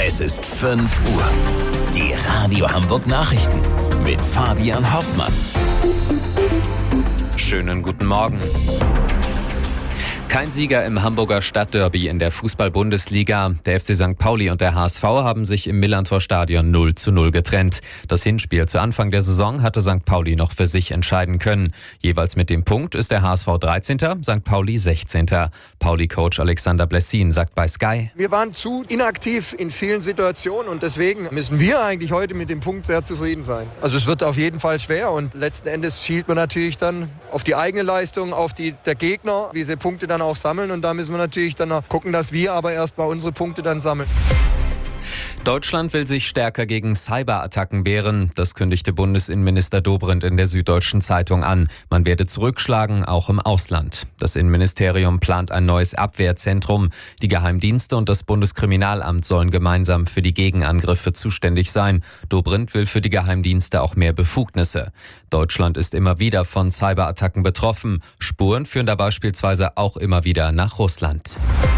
Es ist 5 Uhr. Die Radio Hamburg Nachrichten mit Fabian Hoffmann. Schönen guten Morgen. Kein Sieger im Hamburger Stadtderby in der Fußball-Bundesliga. Der FC St. Pauli und der HSV haben sich im Millantor-Stadion 0:0 getrennt. Das Hinspiel zu Anfang der Saison hatte St. Pauli noch für sich entscheiden können. Jeweils mit dem Punkt ist der HSV 13., St. Pauli 16. Pauli-Coach Alexander Blessin sagt bei Sky: Wir waren zu inaktiv in vielen Situationen und deswegen müssen wir eigentlich heute mit dem Punkt sehr zufrieden sein. Also es wird auf jeden Fall schwer und letzten Endes schielt man natürlich dann auf die eigene Leistung, auf die der Gegner, wie sie Punkte dann auch sammeln, und da müssen wir natürlich dann noch gucken, dass wir aber erstmal unsere Punkte dann sammeln. Deutschland will sich stärker gegen Cyberattacken wehren. Das kündigte Bundesinnenminister Dobrindt in der Süddeutschen Zeitung an. Man werde zurückschlagen, auch im Ausland. Das Innenministerium plant ein neues Abwehrzentrum. Die Geheimdienste und das Bundeskriminalamt sollen gemeinsam für die Gegenangriffe zuständig sein. Dobrindt will für die Geheimdienste auch mehr Befugnisse. Deutschland ist immer wieder von Cyberattacken betroffen. Spuren führen da beispielsweise auch immer wieder nach Russland.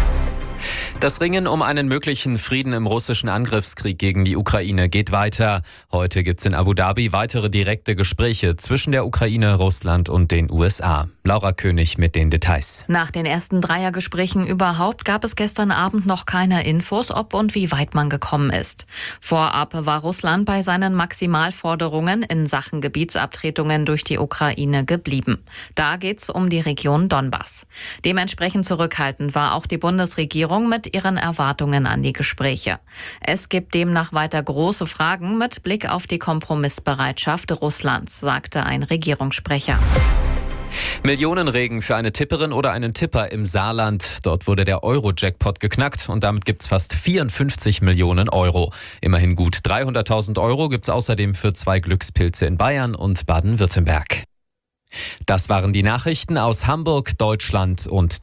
Das Ringen um einen möglichen Frieden im russischen Angriffskrieg gegen die Ukraine geht weiter. Heute gibt's in Abu Dhabi weitere direkte Gespräche zwischen der Ukraine, Russland und den USA. Laura König mit den Details. Nach den ersten Dreiergesprächen überhaupt gab es gestern Abend noch keine Infos, ob und wie weit man gekommen ist. Vorab war Russland bei seinen Maximalforderungen in Sachen Gebietsabtretungen durch die Ukraine geblieben. Da geht's um die Region Donbass. Dementsprechend zurückhaltend war auch die Bundesregierung mit ihren Erwartungen an die Gespräche. Es gibt demnach weiter große Fragen mit Blick auf die Kompromissbereitschaft Russlands, sagte ein Regierungssprecher. Millionenregen für eine Tipperin oder einen Tipper im Saarland. Dort wurde der Euro-Jackpot geknackt und damit gibt's fast 54 Millionen Euro. Immerhin gut 300.000 Euro gibt's außerdem für 2 Glückspilze in Bayern und Baden-Württemberg. Das waren die Nachrichten aus Hamburg, Deutschland und